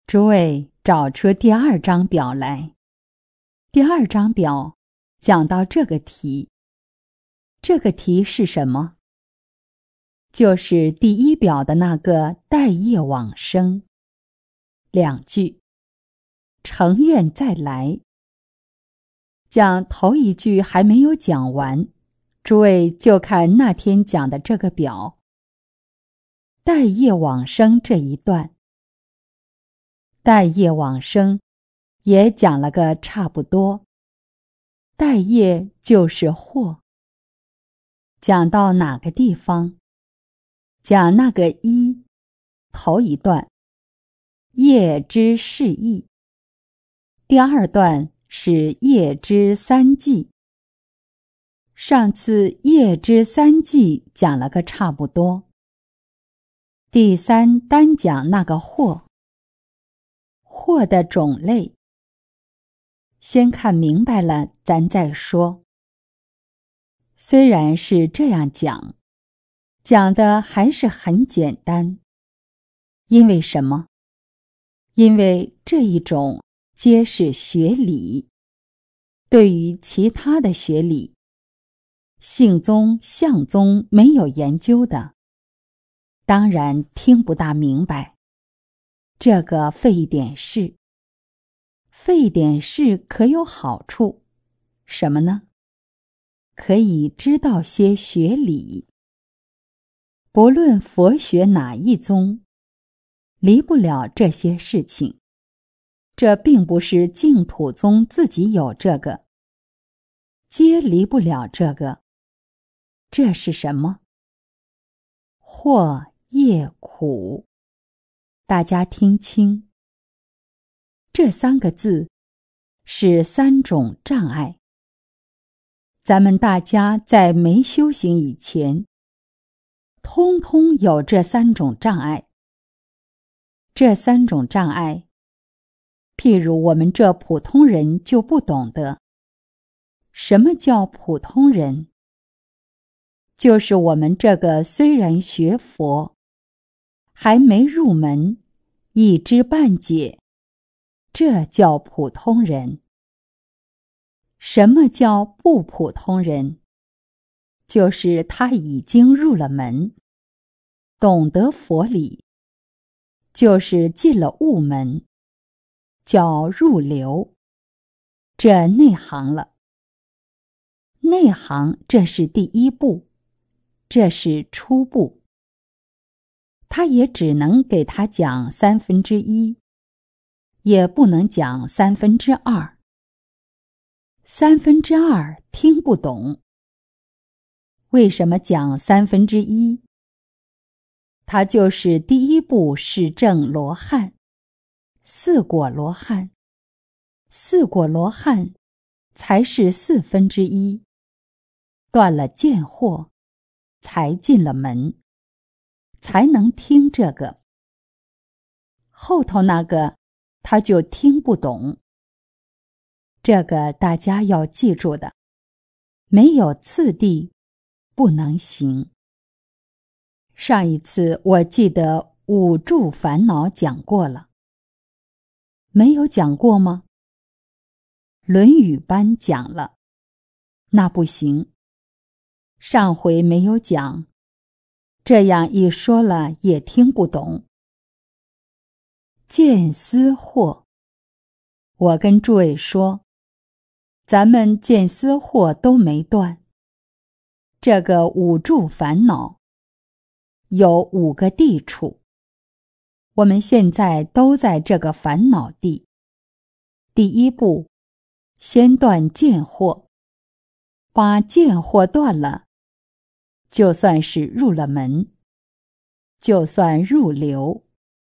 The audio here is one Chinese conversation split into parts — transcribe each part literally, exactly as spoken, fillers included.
诸位找出第二张表来。第二张表讲到这个题，这个题是什么？就是第一表的那个待业往生。两句，诚愿再来。讲头一句还没有讲完，诸位就看那天讲的这个表。待业往生这一段，待业往生也讲了个差不多。待业就是惑。讲到哪个地方？讲那个一，头一段，业之释义。第二段是业之三际。上次业之三际讲了个差不多。第三单讲那个惑。惑的种类，先看明白了咱再说。虽然是这样讲，讲的还是很简单。因为什么？因为这一种皆是学理，对于其他的学理，性宗、相宗没有研究的，当然听不大明白。这个费一点事，费一点事可有好处，什么呢？可以知道些学理。不论佛学哪一宗，离不了这些事情。这并不是净土宗自己有这个，皆离不了这个。这是什么？惑业苦。大家听清，这三个字是三种障碍。咱们大家在没修行以前，通通有这三种障碍。这三种障碍，譬如我们这普通人就不懂得。什么叫普通人？就是我们这个虽然学佛，还没入门，一知半解，这叫普通人。什么叫不普通人？就是他已经入了门，懂得佛理，就是进了悟门，叫入流，这内行了。内行这是第一步，这是初步。他也只能给他讲三分之一，也不能讲三分之二。三分之二听不懂。为什么讲三分之一？他就是第一步是证罗汉，四果罗汉，四果罗汉才是四分之一，断了见惑，才进了门，才能听这个。后头那个他就听不懂。这个大家要记住的，没有次第不能行。上一次我记得五住烦恼讲过了，没有讲过吗？论语班讲了，那不行。上回没有讲，这样一说了也听不懂。见思惑，我跟诸位说，咱们见思惑都没断。这个五住烦恼有五个地处，我们现在都在这个烦恼地。第一步，先断见惑，把见惑断了，就算是入了门，就算入流，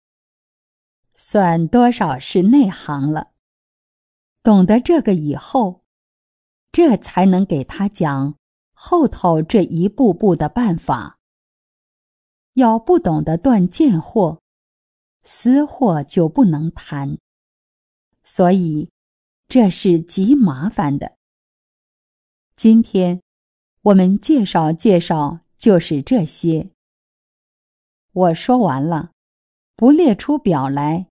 算多少是内行了。懂得这个以后，这才能给他讲后头这一步步的办法。要不懂得断见惑，思惑就不能谈，所以这是极麻烦的。今天我们介绍介绍就是这些。我说完了，不列出表来，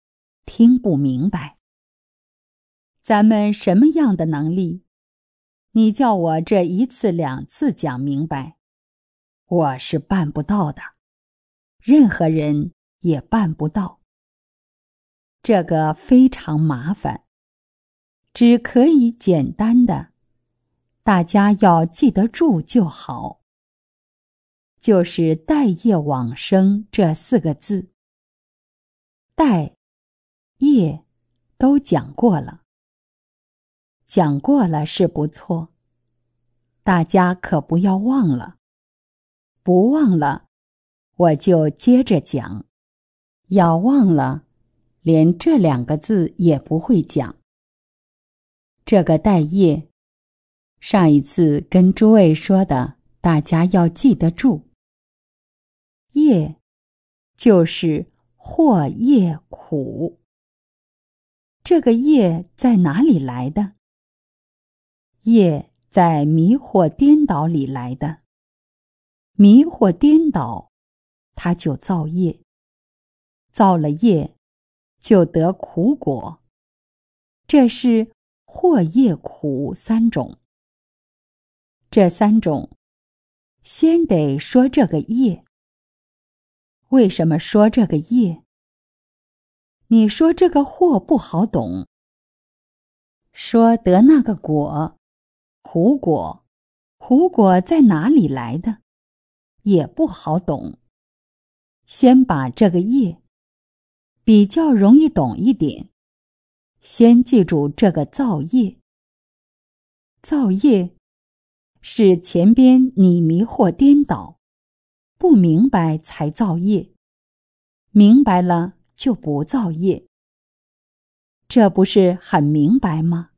听不明白。咱们什么样的能力？你叫我这一次两次讲明白，我是办不到的，任何人也办不到。这个非常麻烦，只可以简单的，大家要记得住就好。就是待业往生这四个字，待、业都讲过了。讲过了是不错，大家可不要忘了。不忘了，我就接着讲。要忘了，连这两个字也不会讲。这个待业，上一次跟诸位说的，大家要记得住。业就是惑业苦。这个业在哪里来的？业在迷惑颠倒里来的。迷惑颠倒，它就造业。造了业，就得苦果。这是惑业苦三种。这三种，先得说这个业。为什么说这个业？你说这个惑不好懂。说得那个果，苦果，苦果在哪里来的？也不好懂。先把这个业比较容易懂一点，先记住这个造业。造业是前边你迷惑颠倒，不明白才造业，明白了就不造业。这不是很明白吗？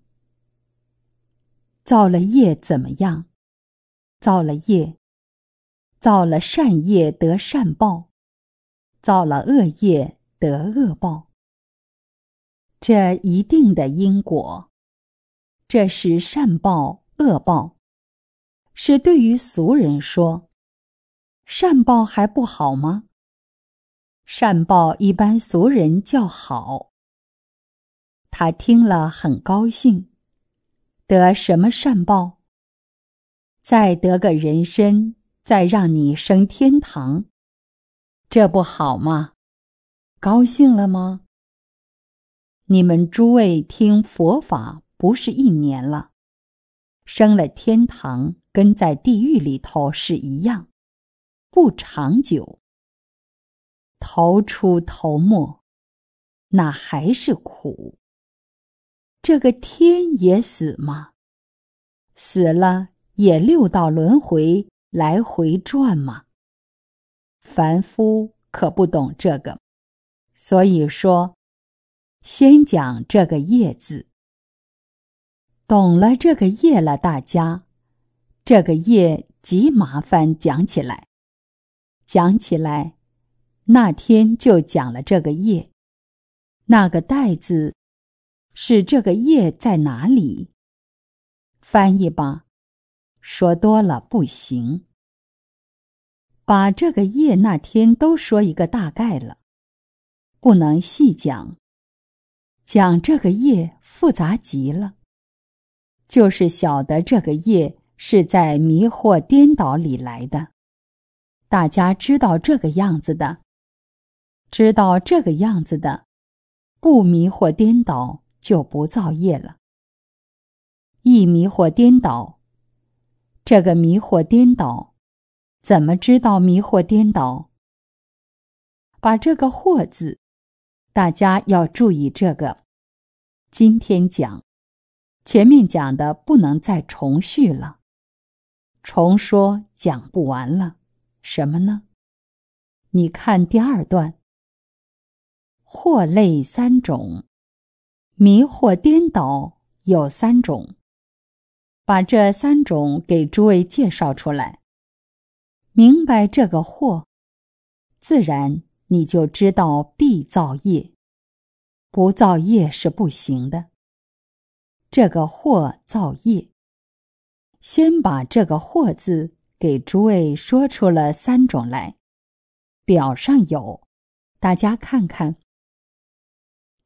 造了业怎么样？造了业，造了善业得善报，造了恶业得恶报。这一定的因果，这是善报恶报，是对于俗人说。善报还不好吗？善报一般俗人叫好。他听了很高兴，得什么善报？再得个人身，再让你升天堂，这不好吗？高兴了吗？你们诸位听佛法不是一年了，升了天堂跟在地狱里头是一样，不长久。头出头没，那还是苦。这个天也死吗？死了也六道轮回来回转吗？凡夫可不懂这个，所以说先讲这个业字。懂了这个业了，大家这个业极麻烦，讲起来讲起来那天就讲了这个业。那个待字是这个业在哪里？翻译吧，说多了不行。把这个业那天都说一个大概了，不能细讲。讲这个业复杂极了，就是晓得这个业是在迷惑颠倒里来的。大家知道这个样子的，知道这个样子的，不迷惑颠倒就不造业了。一迷惑颠倒，这个迷惑颠倒，怎么知道迷惑颠倒？把这个惑字，大家要注意这个。今天讲，前面讲的不能再重续了，重说讲不完了。什么呢？你看第二段，惑类三种，迷惑颠倒有三种。把这三种给诸位介绍出来，明白这个惑，自然你就知道必造业，不造业是不行的。这个惑造业，先把这个惑字给诸位说出了三种来，表上有，大家看看。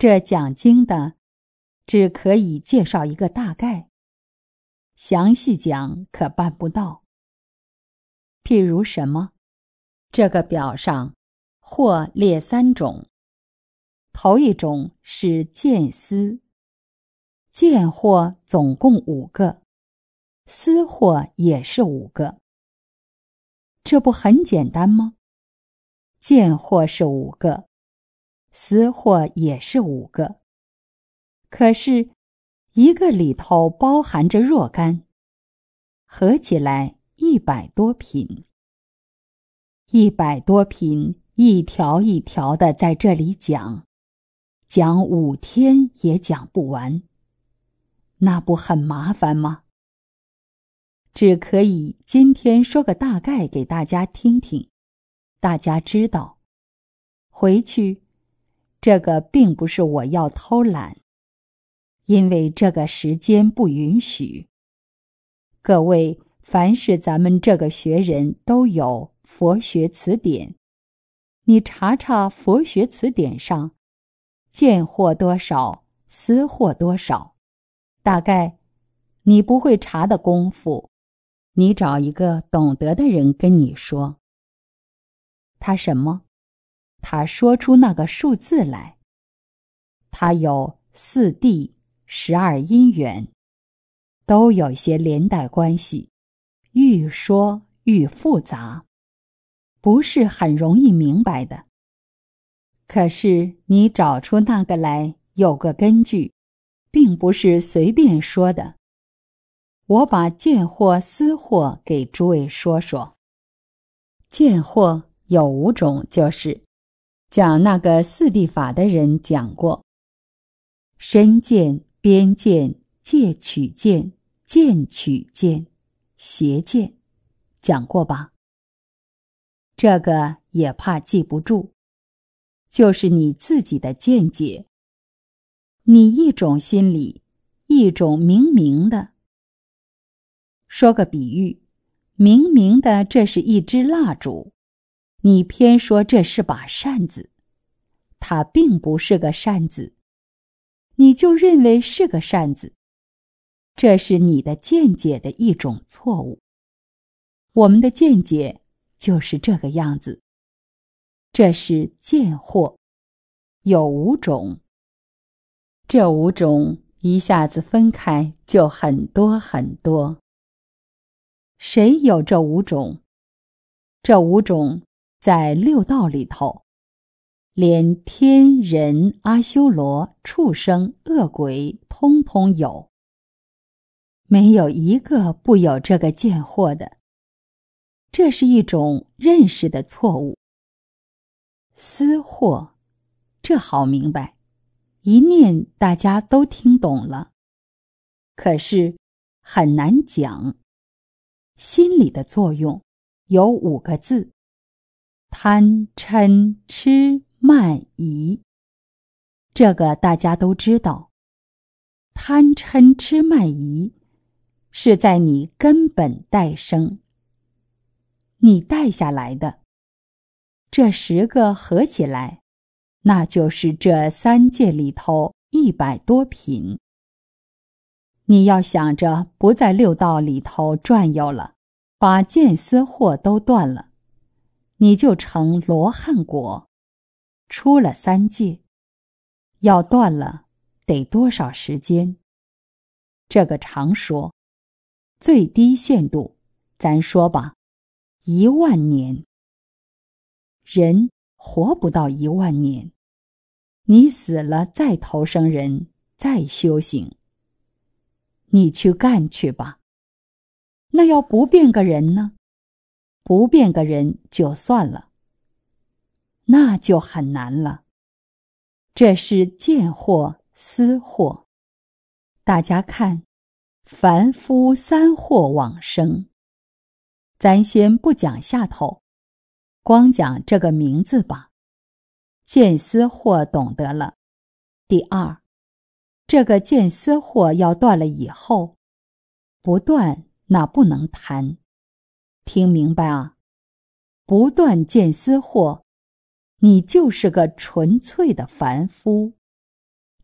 这讲经的只可以介绍一个大概，详细讲可办不到。譬如什么？这个表上或列三种，头一种是见思，见惑总共五个，思惑也是五个。这不很简单吗？见惑是五个，思惑也是五个，可是一个里头包含着若干，合起来一百多品。一百多品一条一条的在这里讲，讲五天也讲不完，那不很麻烦吗？只可以今天说个大概给大家听听，大家知道。回去，这个并不是我要偷懒，因为这个时间不允许。各位，凡是咱们这个学人都有佛学词典，你查查佛学词典上见惑多少，思惑多少，大概你不会查的功夫，你找一个懂得的人跟你说。他什么？他说出那个数字来。他有四谛、十二因缘，都有些连带关系，愈说愈复杂，不是很容易明白的。可是你找出那个来，有个根据，并不是随便说的。我把见惑、思惑给诸位说说。见惑有五种，就是讲那个四谛法的人讲过：身见、边见、戒取见、见取见、邪见，讲过吧？这个也怕记不住，就是你自己的见解。你一种心理，一种明明的。说个比喻，明明的这是一支蜡烛，你偏说这是把扇子，它并不是个扇子，你就认为是个扇子，这是你的见解的一种错误。我们的见解就是这个样子。这是见惑，有五种。这五种一下子分开就很多很多。谁有这五种？这五种在六道里头，连天人、阿修罗、畜生、恶鬼通通有，没有一个不有这个见惑的。这是一种认识的错误。思惑，这好明白，一念大家都听懂了，可是很难讲。心理的作用有五个字：贪、嗔、痴、慢、疑。这个大家都知道。贪、嗔、痴、慢、疑是在你根本带生，你带下来的。这十个合起来，那就是这三界里头一百多品。你要想着不在六道里头转悠了，把见思惑都断了，你就成罗汉果，出了三界。要断了，得多少时间？这个常说，最低限度，咱说吧，一万年。人活不到一万年，你死了再投生人，再修行。你去干去吧。那要不变个人呢？不变个人就算了，那就很难了。这是见惑、思惑。大家看，凡夫三惑往生。咱先不讲下头，光讲这个名字吧。见思惑懂得了。第二，这个见思惑要断了以后，不断那不能谈。听明白啊？不断见思惑，你就是个纯粹的凡夫。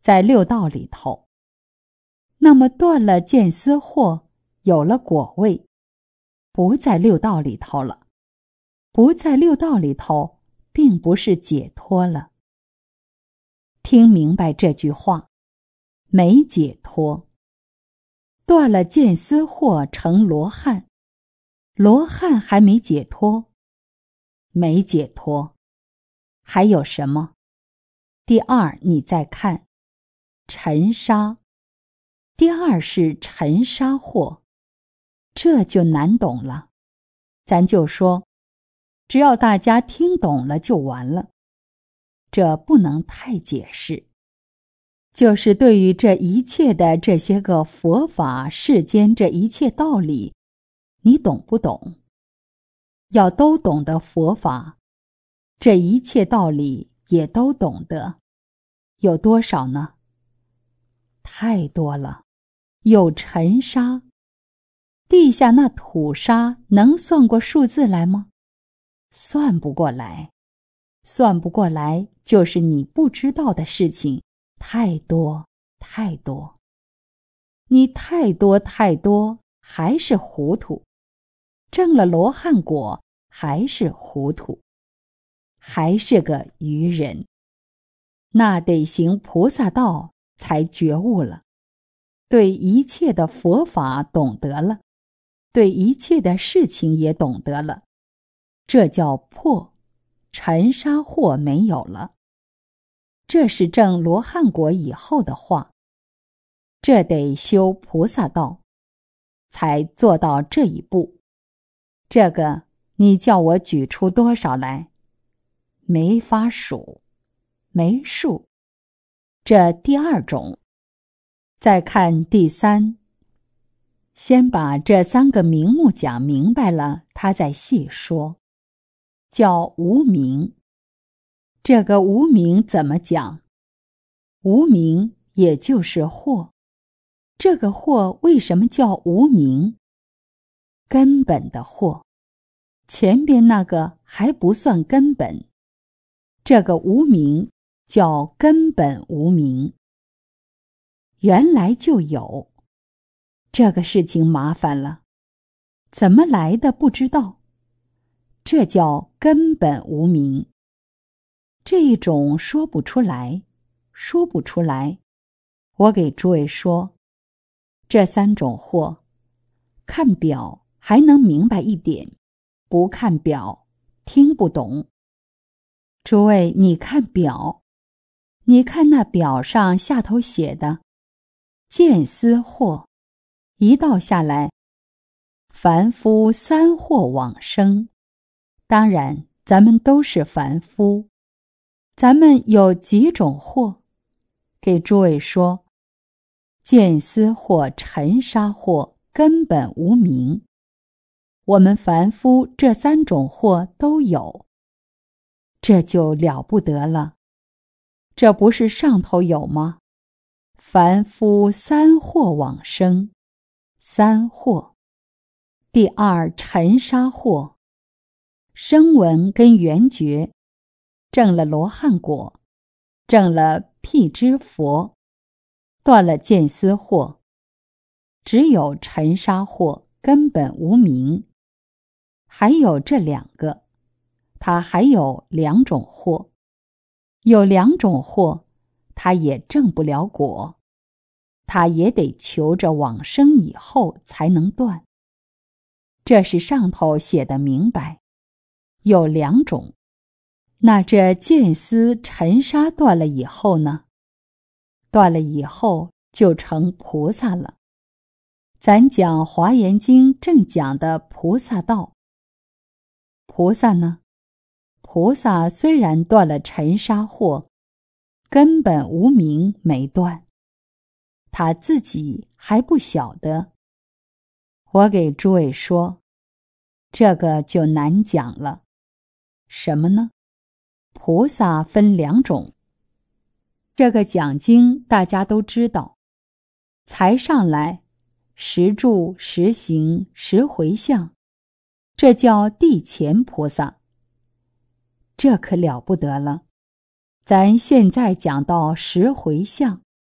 在六道里头。那么断了见思惑，有了果位，不在六道里头了。不在六道里头，并不是解脱了。听明白这句话，没解脱。断了见思惑成罗汉，罗汉还没解脱，没解脱。还有什么？第二，你再看尘沙。第二是尘沙惑，这就难懂了。咱就说，只要大家听懂了就完了，这不能太解释。就是对于这一切的这些个佛法世间这一切道理，你懂不懂？要都懂得佛法，这一切道理也都懂得，有多少呢？太多了。有尘沙，地下那土沙能算过数字来吗？算不过来。算不过来，就是你不知道的事情太多太多。你太多太多，还是糊涂。证了罗汉果，还是糊涂，还是个愚人。那得行菩萨道，才觉悟了。对一切的佛法懂得了，对一切的事情也懂得了，这叫破，尘沙惑没有了。这是证罗汉果以后的话，这得修菩萨道，才做到这一步。这个你叫我举出多少来？没法数，没数。这第二种。再看第三，先把这三个名目讲明白了，他再细说。叫无明。这个无明怎么讲？无明也就是惑。这个惑为什么叫无明？根本的惑。前边那个还不算根本，这个无明叫根本无明。原来就有，这个事情麻烦了，怎么来的不知道，这叫根本无明。这一种说不出来，说不出来。我给诸位说，这三种惑，看表还能明白一点，不看表听不懂。诸位，你看表，你看那表上下头写的见思惑，一道下来，凡夫三惑往生。当然咱们都是凡夫，咱们有几种惑？给诸位说，见思惑、尘沙惑根本无明。我们凡夫这三种惑都有，这就了不得了。这不是上头有吗？凡夫三惑往生，三惑。第二尘沙惑，声闻跟缘觉，证了罗汉果，证了辟支佛，断了见思惑，只有尘沙惑根本无明。还有这两个，它还有两种惑，有两种惑，它也证不了果，他也得求着往生以后才能断。这是上头写的明白，有两种。那这见思尘沙断了以后呢？断了以后就成菩萨了。咱讲华严经正讲的菩萨道。菩萨呢？菩萨虽然断了尘沙惑，根本无明没断，他自己还不晓得。我给诸位说，这个就难讲了。什么呢？菩萨分两种。这个讲经大家都知道，才上来十住、十行、十回向，这叫地前菩萨。这可了不得了。咱现在讲到十回向，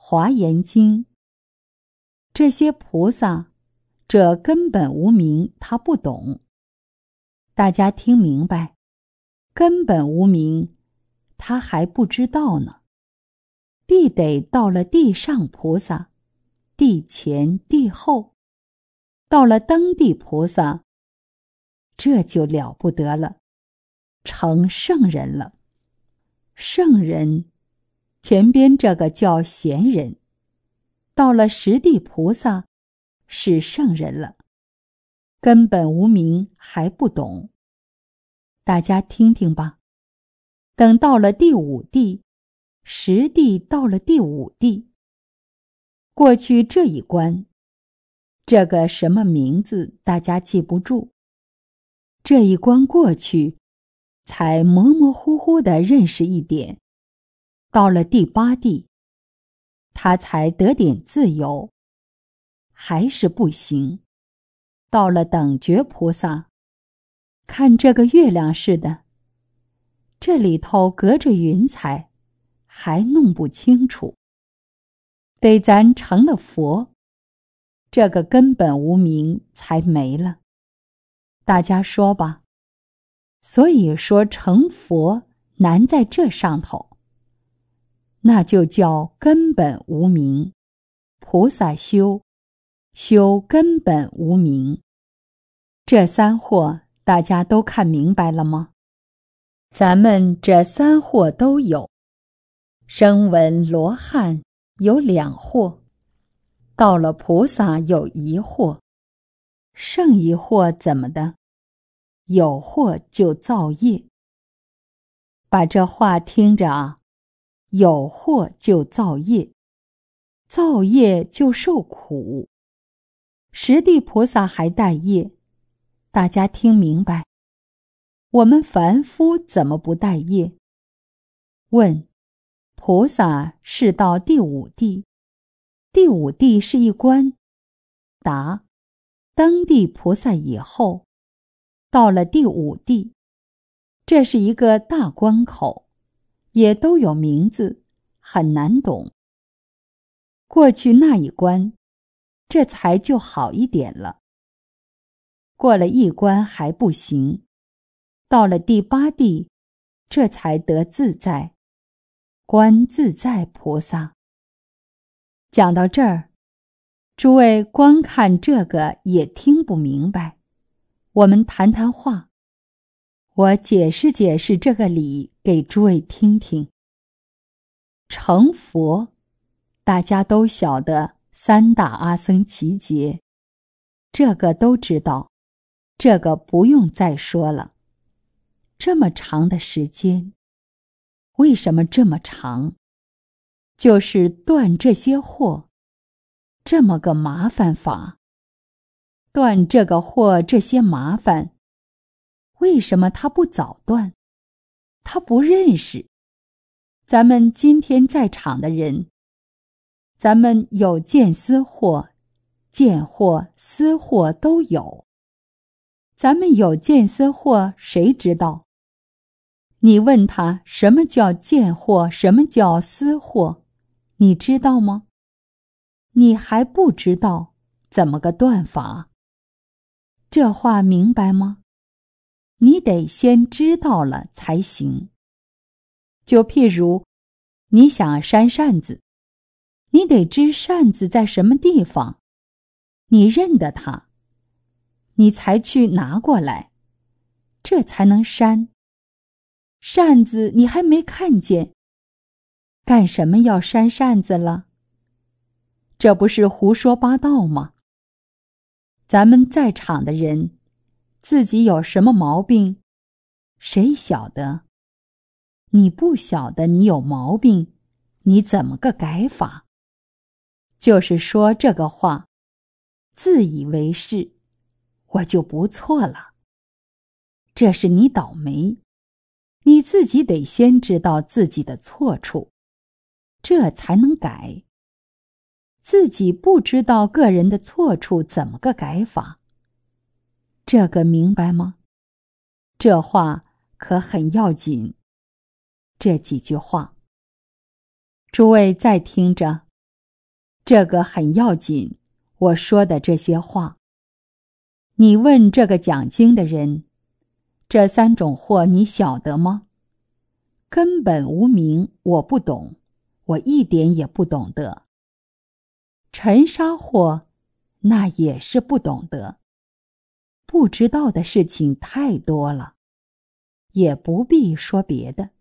华严经。这些菩萨，这根本无明，他不懂。大家听明白，根本无明，他还不知道呢。必得到了地上菩萨，地前地后，到了登地菩萨，这就了不得了，成圣人了。圣人，前边这个叫贤人，到了十地菩萨，是圣人了。根本无明还不懂，大家听听吧。等到了第五地，十地到了第五地，过去这一关，这个什么名字大家记不住，这一关过去，才模模糊糊地认识一点。到了第八地，他才得点自由，还是不行。到了等觉菩萨，看这个月亮似的，这里头隔着云彩，还弄不清楚。得咱成了佛，这个根本无明才没了。大家说吧。所以说成佛难在这上头，那就叫根本无明。菩萨修，修根本无明。这三惑大家都看明白了吗？咱们这三惑都有。声闻罗汉有两惑，到了菩萨有一惑。剩一惑怎么的？有惑就造业。把这话听着啊，有惑就造业，造业就受苦。十地菩萨还带业，大家听明白？我们凡夫怎么不带业？问：菩萨是到第五地，第五地是一关。答：登地菩萨以后，到了第五地，这是一个大关口，也都有名字，很难懂。过去那一关，这才就好一点了。过了一关还不行，到了第八地，这才得自在，观自在菩萨。讲到这儿，诸位光看这个也听不明白，我们谈谈话，我解释解释这个理给诸位听听。成佛，大家都晓得三大阿僧祇劫，这个都知道，这个不用再说了。这么长的时间，为什么这么长？就是断这些惑，这么个麻烦法。断这个惑，这些麻烦，为什么他不早断？他不认识。咱们今天在场的人，咱们有见思惑、见惑、思惑都有。咱们有见思惑，谁知道？你问他什么叫见惑，什么叫思惑，你知道吗？你还不知道，怎么个断法？这话明白吗？你得先知道了才行。就譬如，你想扇扇子，你得知扇子在什么地方，你认得它，你才去拿过来，这才能扇。扇子你还没看见，干什么要扇扇子了？这不是胡说八道吗？咱们在场的人，自己有什么毛病，谁晓得？你不晓得你有毛病，你怎么个改法？就是说这个话，自以为是，我就不错了。这是你倒霉，你自己得先知道自己的错处，这才能改。自己不知道个人的错处，怎么个改法？这个明白吗？这话可很要紧。这几句话，诸位再听着， 这个很要紧，我说的这些话。你问这个讲经的人，这三种货你晓得吗？根本无名，我不懂，我一点也不懂得。尘沙货，那也是不懂得。不知道的事情太多了，也不必说别的。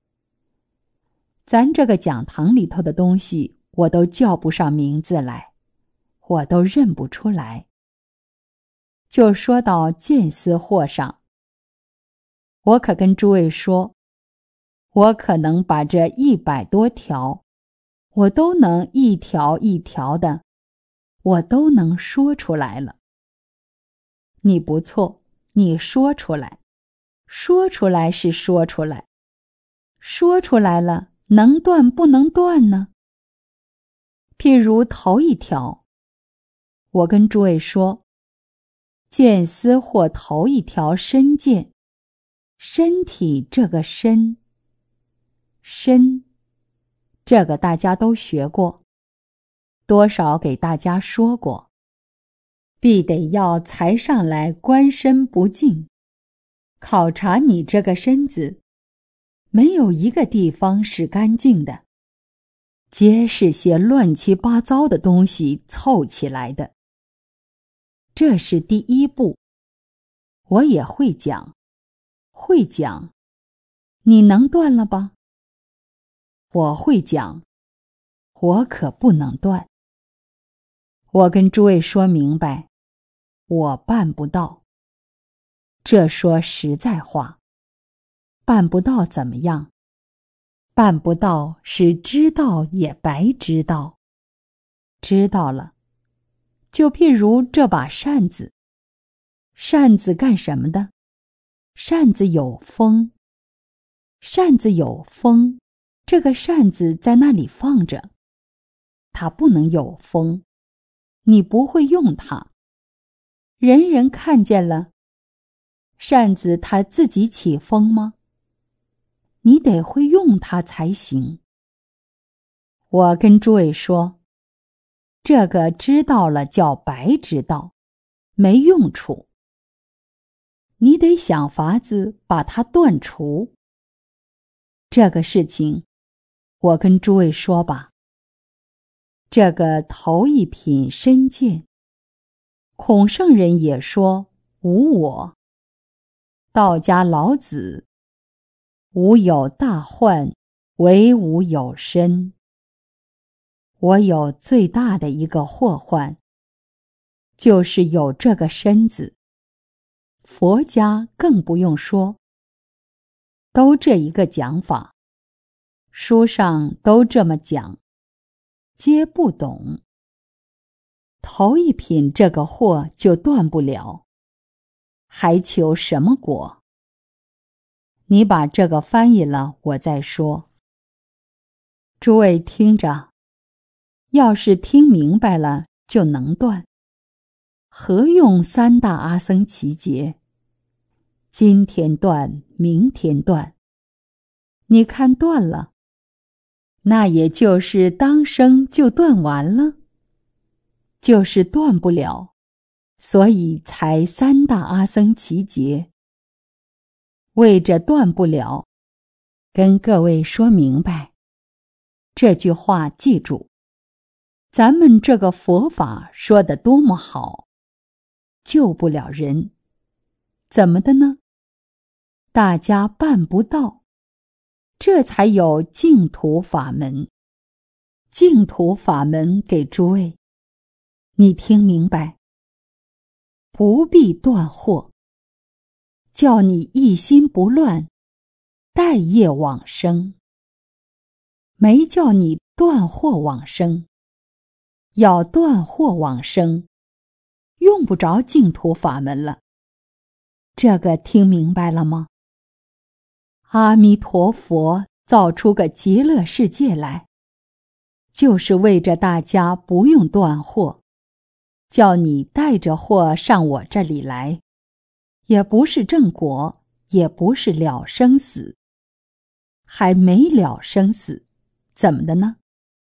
咱这个讲堂里头的东西，我都叫不上名字来，我都认不出来。就说到见思货上，我可跟诸位说，我可能把这一百多条，我都能一条一条的，我都能说出来了。你不错，你说出来，说出来是说出来，说出来了，能断不能断呢？譬如头一条，我跟诸位说，见思或头一条身见，身体这个身，身，这个大家都学过，多少给大家说过，必得要才上来观身不净，考察你这个身子，没有一个地方是干净的，皆是些乱七八糟的东西凑起来的。这是第一步，我也会讲，会讲，你能断了吧？我会讲，我可不能断。我跟诸位说明白，我办不到。这说实在话，办不到怎么样？办不到是知道也白知道。知道了，就譬如这把扇子，扇子干什么的？扇子有风，扇子有风，这个扇子在那里放着，它不能有风，你不会用它。人人看见了，扇子它自己起风吗？你得会用它才行。我跟诸位说，这个知道了叫白知道，没用处。你得想法子把它断除。这个事情，我跟诸位说吧。这个头一品身见，孔圣人也说无我。道家老子，无有大患，唯无有身。我有最大的一个祸患，就是有这个身子。佛家更不用说，都这一个讲法，书上都这么讲，皆不懂。头一品这个祸就断不了，还求什么果？你把这个翻译了，我再说。诸位听着，要是听明白了，就能断。何用三大阿僧祇劫？今天断，明天断。你看断了，那也就是当生就断完了，就是断不了，所以才三大阿僧祇劫。为着断不了，跟各位说明白，这句话记住。咱们这个佛法说得多么好，救不了人，怎么的呢？大家办不到，这才有净土法门。净土法门给诸位，你听明白？不必断惑，叫你一心不乱，待业往生。没叫你断惑往生，要断惑往生，用不着净土法门了。这个听明白了吗？阿弥陀佛造出个极乐世界来，就是为着大家不用断惑，叫你带着惑上我这里来，也不是正果，也不是了生死，还没了生死，怎么的呢？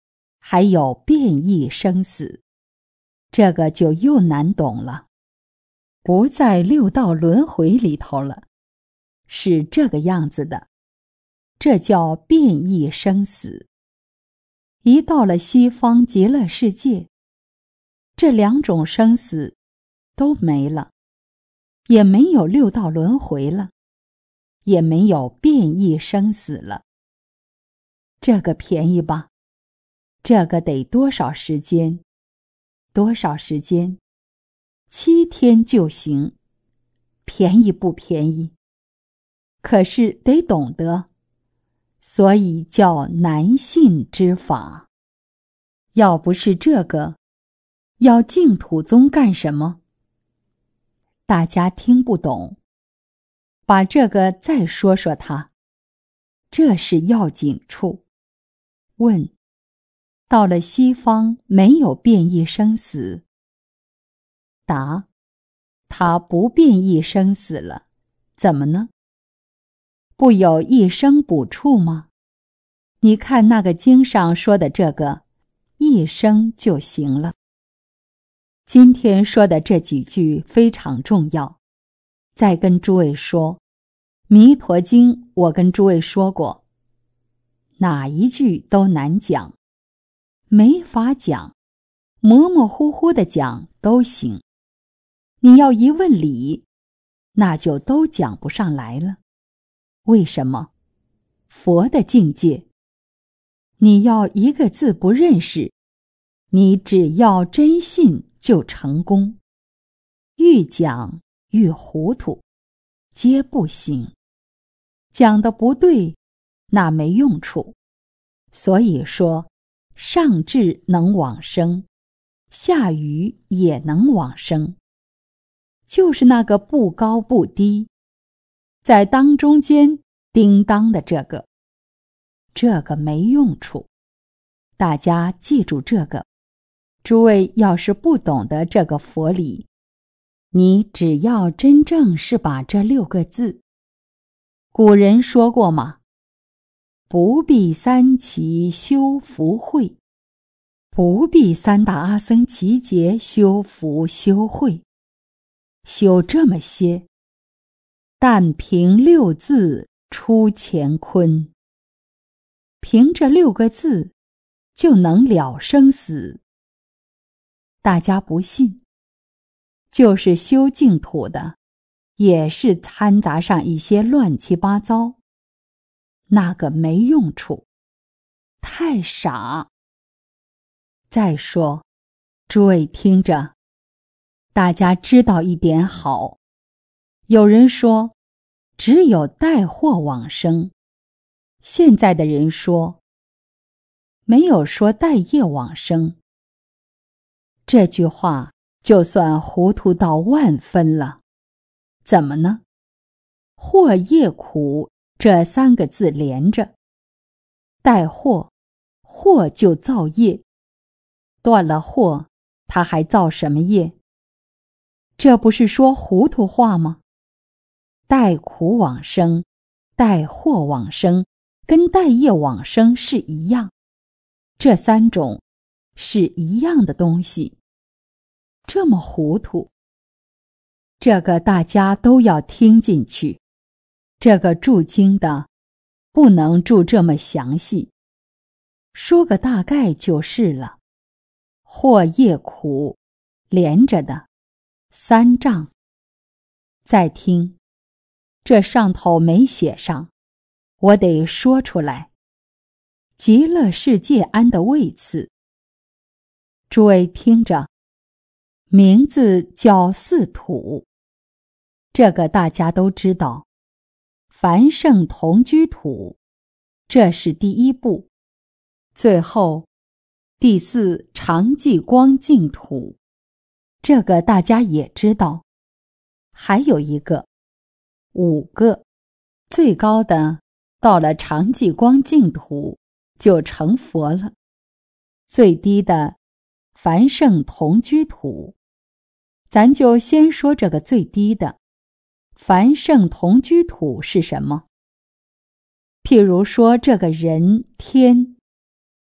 还有变异生死，这个就又难懂了，不在六道轮回里头了，是这个样子的，这叫变异生死。一到了西方极乐世界，这两种生死都没了，也没有六道轮回了，也没有变异生死了。这个便宜吧？这个得多少时间？多少时间？七天就行。便宜不便宜？可是得懂得，所以叫难信之法。要不是这个，要净土宗干什么？大家听不懂，把这个再说说它，这是要紧处。问：到了西方没有变异生死？答：它不变异生死了，怎么呢？不有一生补处吗？你看那个经上说的这个，一生就行了。今天说的这几句非常重要，再跟诸位说，弥陀经我跟诸位说过，哪一句都难讲，没法讲，模模糊糊的讲都行。你要一问理，那就都讲不上来了。为什么？佛的境界，你要一个字不认识，你只要真信就成功，愈讲愈糊涂，皆不行。讲的不对，那没用处。所以说，上智能往生，下愚也能往生，就是那个不高不低，在当中间叮当的这个，这个没用处。大家记住这个。诸位要是不懂得这个佛理，你只要真正是把这六个字，古人说过嘛，不必三奇修福慧，不必三大阿僧祇劫修福修慧，修这么些，但凭六字出乾坤，凭这六个字就能了生死。大家不信，就是修净土的，也是掺杂上一些乱七八糟，那个没用处，太傻。再说，诸位听着，大家知道一点好。有人说，只有带货往生，现在的人说，没有说带业往生。这句话就算糊涂到万分了。怎么呢？祸业苦这三个字连着，带祸，祸就造业，断了祸，他还造什么业？这不是说糊涂话吗？带苦往生，带祸往生，跟带业往生是一样，这三种是一样的东西。这么糊涂，这个大家都要听进去。这个注经的不能注这么详细，说个大概就是了。祸业苦连着的三障。再听，这上头没写上，我得说出来。极乐世界安的位次，诸位听着，名字叫四土，这个大家都知道。凡圣同居土，这是第一步。最后，第四常寂光净土，这个大家也知道。还有一个，五个，最高的到了常寂光净土就成佛了。最低的凡圣同居土，咱就先说这个最低的。凡圣同居土是什么？譬如说这个人天，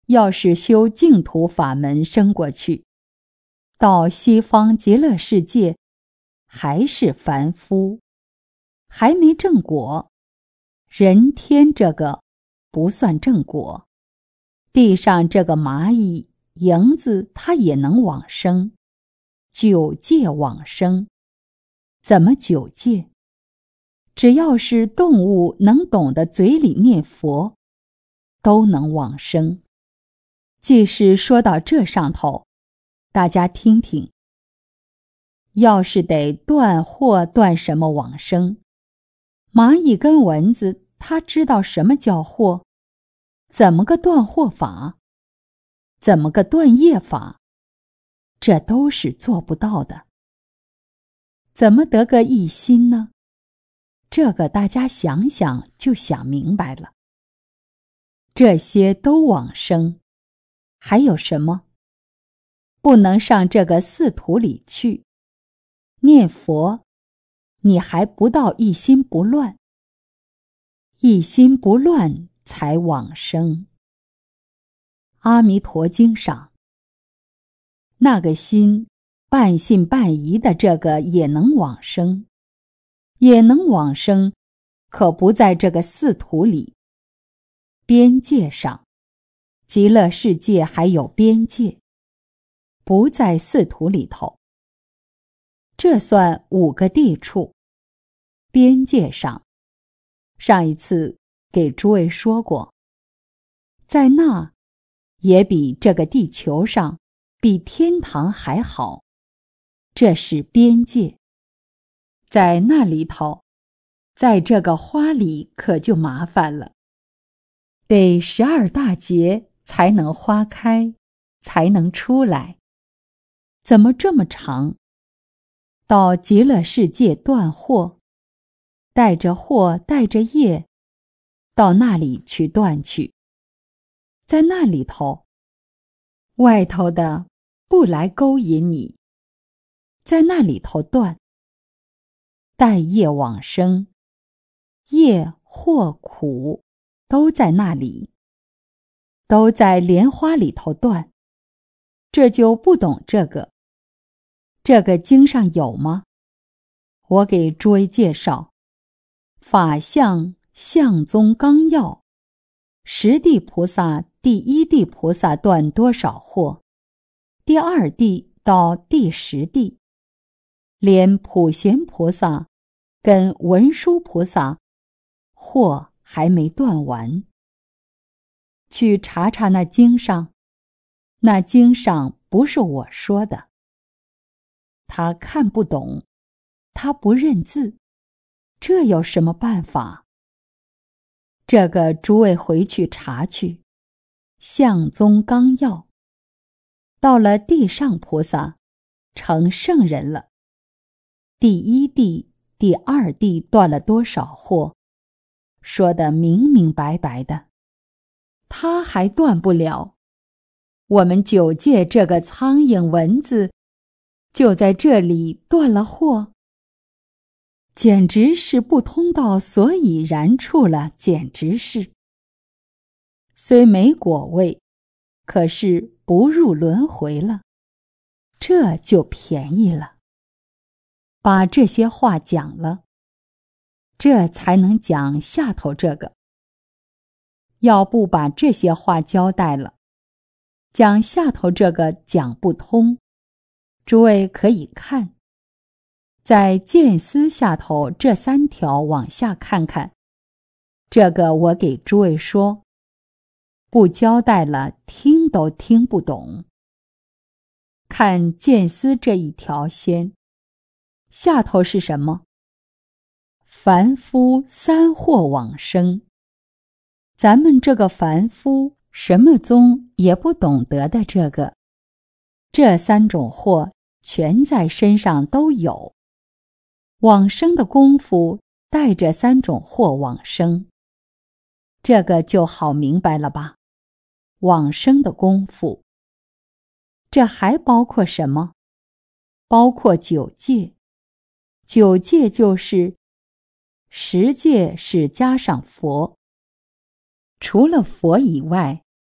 要是修净土法门升过去，到西方极乐世界还是凡夫，还没正果。人天这个不算正果，地上这个蚂蚁、蝇子它也能往生，九界往生。怎么九界？只要是动物能懂得嘴里念佛，都能往生。即是说到这上头，大家听听，要是得断或断什么往生，蚂蚁跟蚊子它知道什么叫惑，怎么个断惑法，怎么个断业法，这都是做不到的。怎么得个一心呢？这个大家想想就想明白了。这些都往生，还有什么？不能上这个四土里去。念佛，你还不到一心不乱，一心不乱才往生。阿弥陀经上，那个心半信半疑的这个也能往生，也能往生，可不在这个四土里。边界上，极乐世界还有边界，不在四土里头。这算五个地处，边界上。上一次给诸位说过，在那也比这个地球上，比天堂还好。这是边界。在那里头，在这个花里可就麻烦了，得十二大劫才能花开，才能出来。怎么这么长？到极乐世界断惑，带着惑带着业，到那里去断去。在那里头，外头的不来勾引你，在那里头断。带业往生，业或苦都在那里，都在莲花里头断。这就不懂这个。这个经上有吗？我给诸位介绍，法相相宗纲要，十地菩萨第一地菩萨断多少惑，第二地到第十地，连普贤菩萨跟文殊菩萨惑还没断完。去查查那经上，那经上不是我说的。他看不懂，他不认字，这有什么办法？这个诸位回去查去，相宗纲要。到了地上菩萨，成圣人了。第一地、第二地断了多少惑，说得明明白白的，他还断不了。我们九界这个苍蝇蚊子，就在这里断了惑，简直是不通到所以然处了，简直是。虽没果位，可是不入轮回了，这就便宜了。把这些话讲了，这才能讲下头这个。要不把这些话交代了，讲下头这个讲不通。诸位可以看，在见思下头这三条往下看看，这个我给诸位说，不交代了听都听不懂。看见思这一条先，下头是什么？凡夫三惑往生。咱们这个凡夫什么宗也不懂得的这个，这三种惑全在身上都有。往生的功夫带着三种惑往生，这个就好明白了吧？往生的功夫，这还包括什么？包括九界。九界就是十界是加上佛，除了佛以外，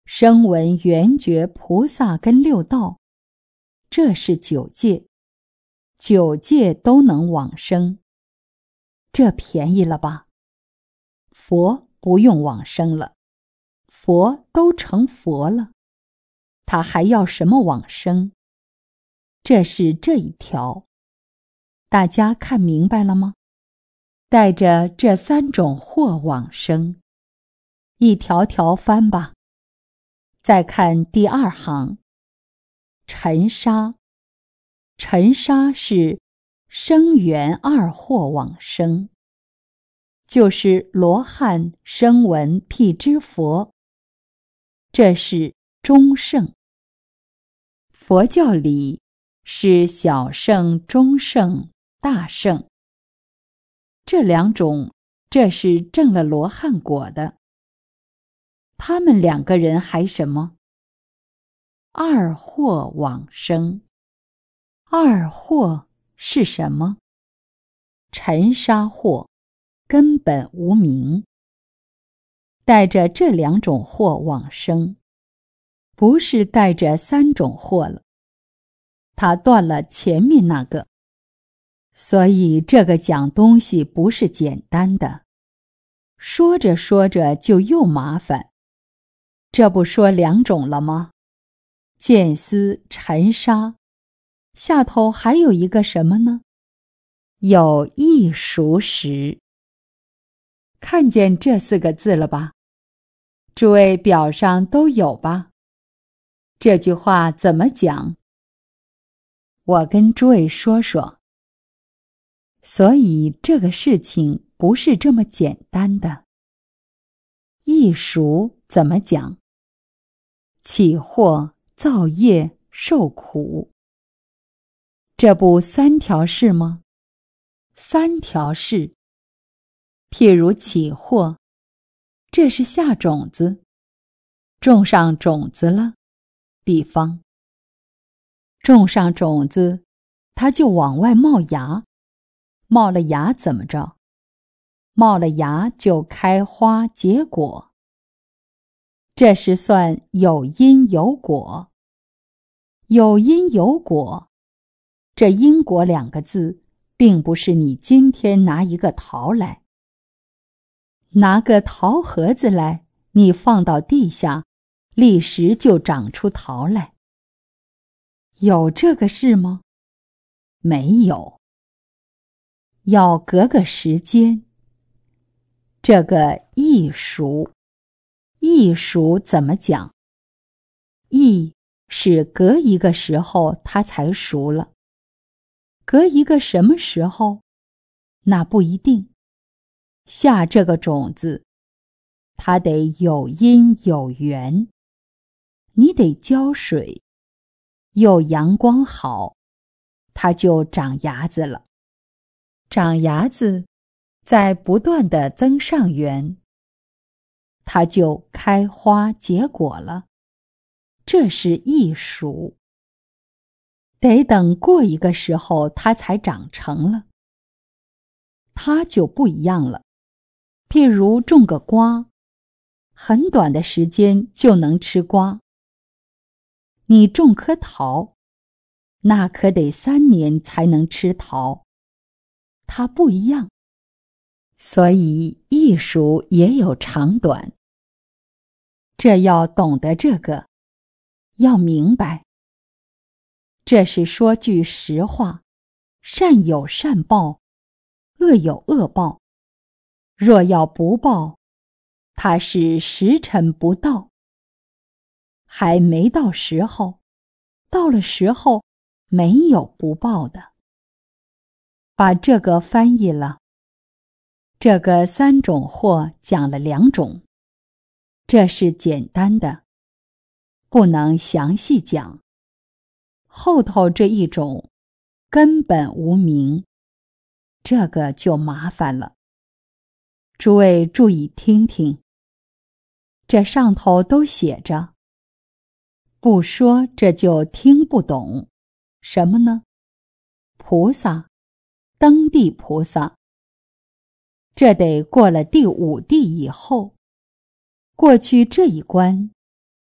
声闻缘觉菩萨跟六道，这是九界，九界都能往生，这便宜了吧？佛不用往生了，佛都成佛了，他还要什么往生？这是这一条，大家看明白了吗？带着这三种惑往生，一条条翻吧。再看第二行，尘沙。尘沙是声缘二惑往生，就是罗汉、声闻、辟支佛，这是中圣。佛教里是小圣、中圣、大圣，这两种，这是证了罗汉果的。他们两个人还什么？二惑往生。二惑是什么？尘沙惑，根本无明。带着这两种惑往生，不是带着三种惑了，他断了前面那个。所以这个讲东西不是简单的，说着说着就又麻烦。这不说两种了吗？见思、尘沙，下头还有一个什么呢？有异熟识。看见这四个字了吧？诸位表上都有吧？这句话怎么讲？我跟诸位说说。所以这个事情不是这么简单的。异熟怎么讲？起惑、造业、受苦，这不三条事吗？三条事。譬如起惑，这是下种子，种上种子了。比方，种上种子，它就往外冒芽，冒了芽怎么着？冒了芽就开花结果。这是算有因有果。有因有果，这因果两个字，并不是你今天拿一个桃来，拿个桃盒子来，你放到地下，立时就长出桃来。有这个事吗？没有。要隔个时间。这个异熟，异熟怎么讲？异是隔一个时候它才熟了，隔一个什么时候？那不一定。下这个种子，它得有因有缘，你得浇水，又阳光好，它就长芽子了。长芽子，在不断的增上缘，它就开花结果了。这是异熟。得等过一个时候，它才长成了。它就不一样了。譬如种个瓜，很短的时间就能吃瓜。你种棵桃，那可得三年才能吃桃。它不一样。所以艺术也有长短。这要懂得这个，要明白。这是说句实话，善有善报，恶有恶报。若要不报，它是时辰不到，还没到时候，到了时候没有不报的。把这个翻译了。这个三种惑讲了两种，这是简单的，不能详细讲。后头这一种根本无明，这个就麻烦了。诸位注意听听，这上头都写着，不说这就听不懂。什么呢？菩萨，登地菩萨。这得过了第五地以后，过去这一关，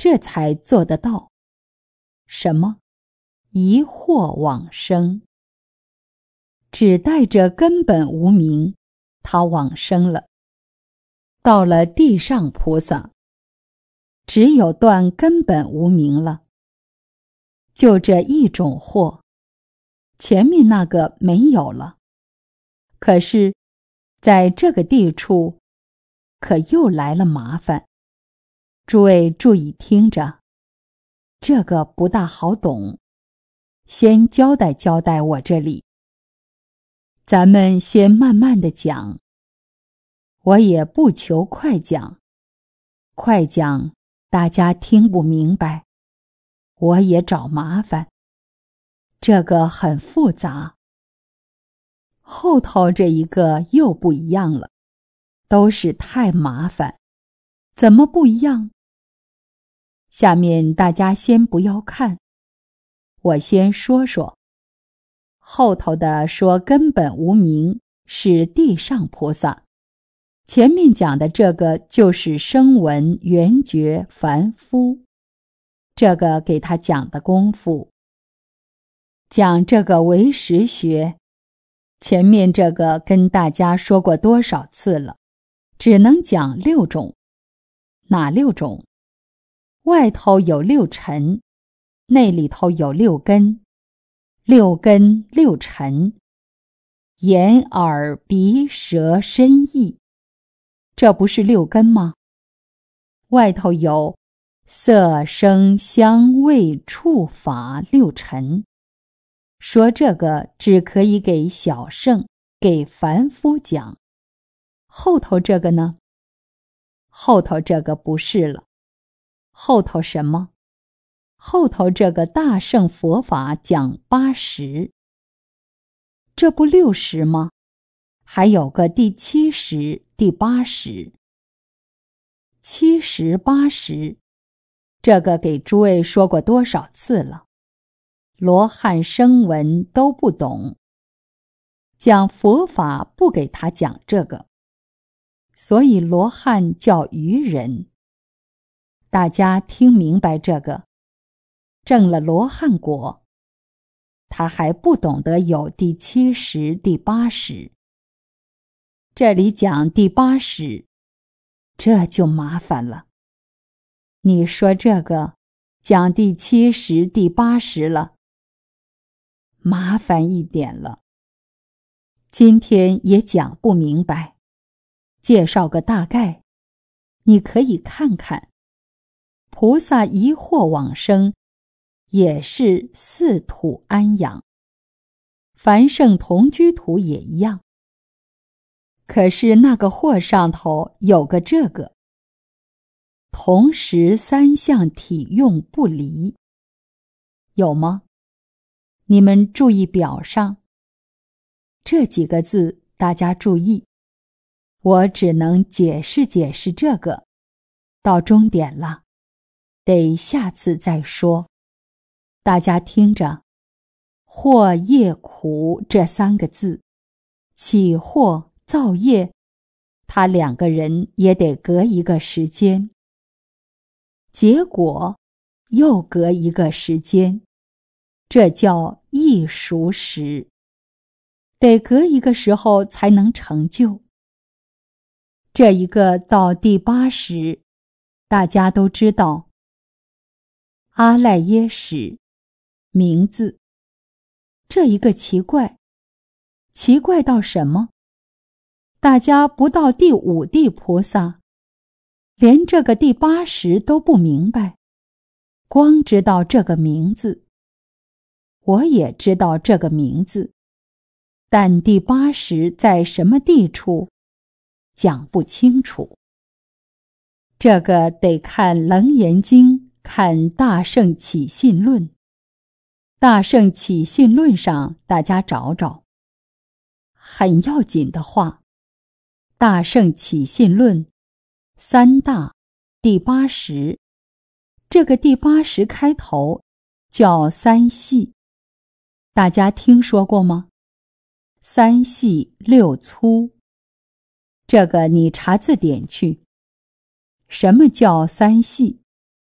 这才做得到。什么？疑惑往生。只带着根本无明，他往生了。到了地上菩萨，只有断根本无明了。就这一种惑，前面那个没有了。可是在这个地处，可又来了麻烦。诸位注意听着，这个不大好懂，先交代交代我这里。咱们先慢慢的讲，我也不求快讲，快讲大家听不明白，我也找麻烦。这个很复杂。后头这一个又不一样了，都是太麻烦。怎么不一样？下面大家先不要看，我先说说。后头的说根本无明是地上菩萨，前面讲的这个就是声闻缘觉凡夫，这个给他讲的功夫。讲这个唯识学，前面这个跟大家说过多少次了，只能讲六种。哪六种？外头有六尘，内里头有六根，六根六尘，眼耳鼻舌身意，这不是六根吗？外头有色声香味触法六尘，说这个只可以给小圣给凡夫讲。后头这个呢？后头这个不是了。后头什么？后头这个大乘佛法讲八十，这不六十吗？还有个第七十、第八十。七十、八十，这个给诸位说过多少次了？罗汉声闻都不懂，讲佛法不给他讲这个，所以罗汉叫愚人。大家听明白这个，证了罗汉果，他还不懂得有第七十、第八十。这里讲第八十，这就麻烦了。你说这个讲第七十、第八十了，麻烦一点了。今天也讲不明白，介绍个大概，你可以看看。菩萨疑惑往生，也是四土安养，凡圣同居土也一样。可是那个惑上头有个这个，同时三项体用不离，有吗？你们注意表上这几个字，大家注意，我只能解释解释这个，到终点了，得下次再说。大家听着，惑业苦这三个字，起惑造业，他两个人也得隔一个时间，结果又隔一个时间，这叫易熟时，得隔一个时候才能成就。这一个到第八时，大家都知道阿赖耶识名字，这一个奇怪，奇怪到什么？大家不到第五地菩萨，连这个第八识都不明白，光知道这个名字。我也知道这个名字，但第八识在什么地处，讲不清楚。这个得看《楞严经》，看《大圣起信论》。《大圣起信论》上大家找找，很要紧的话。《大圣起信论》三大第八识，这个第八识开头叫三细，大家听说过吗？三细六粗，这个你查字典去。什么叫三细？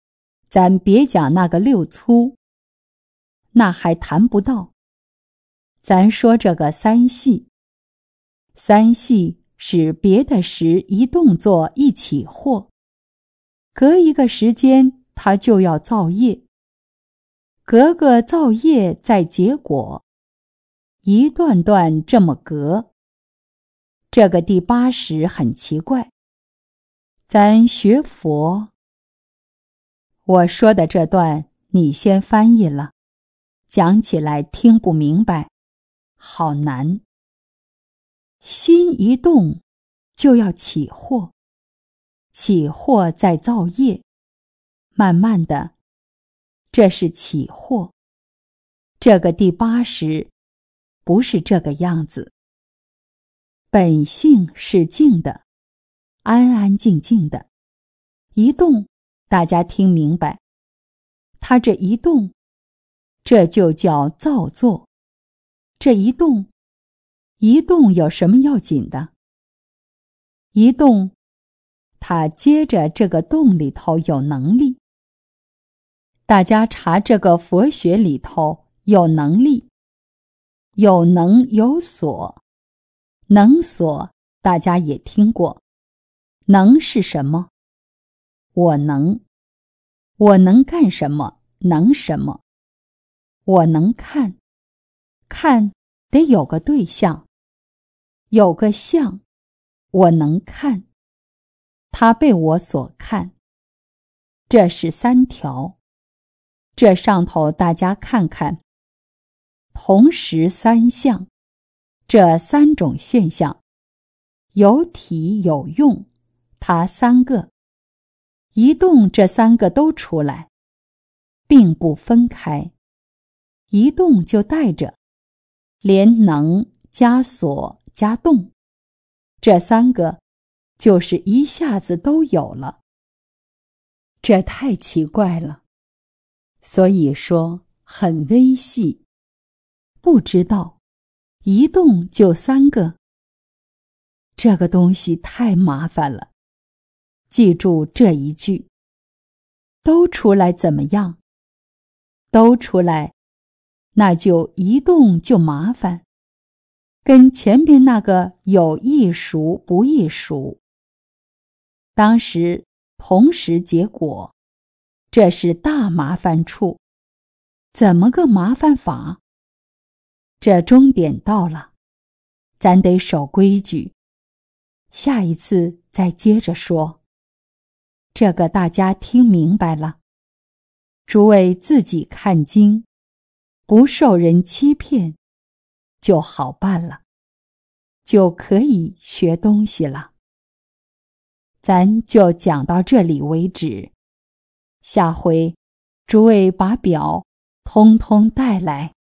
咱别讲那个六粗，那还谈不到。咱说这个三细，三细是别的时一动作一起惑，隔一个时间它就要造业，隔个造业再结果，一段段这么隔。这个第八识很奇怪，咱学佛，我说的这段你先翻译了，讲起来听不明白，好难。心一动就要起惑，起惑再造业，慢慢的，这是起惑。这个第八识不是这个样子。本性是静的，安安静静的，一动大家听明白，它这一动，这就叫造作。这一动，一动有什么要紧的？一动，它接着这个动里头有能力。大家查这个佛学里头有能力，有能有所。能所大家也听过，能是什么？我能，我能干什么？能什么？我能看，看得有个对象，有个相，我能看，它被我所看。这是三条，这上头大家看看，同时三相。这三种现象，有体有用，它三个，一动这三个都出来，并不分开，一动就带着，连能加所加动，这三个就是一下子都有了。这太奇怪了，所以说很微细，不知道一动就三个，这个东西太麻烦了。记住这一句，都出来怎么样？都出来，那就一动就麻烦，跟前边那个有易熟不易熟。当时同时结果，这是大麻烦处。怎么个麻烦法？这终点到了，咱得守规矩。下一次再接着说。这个大家听明白了。诸位自己看经，不受人欺骗，就好办了，就可以学东西了。咱就讲到这里为止。下回诸位把表通通带来。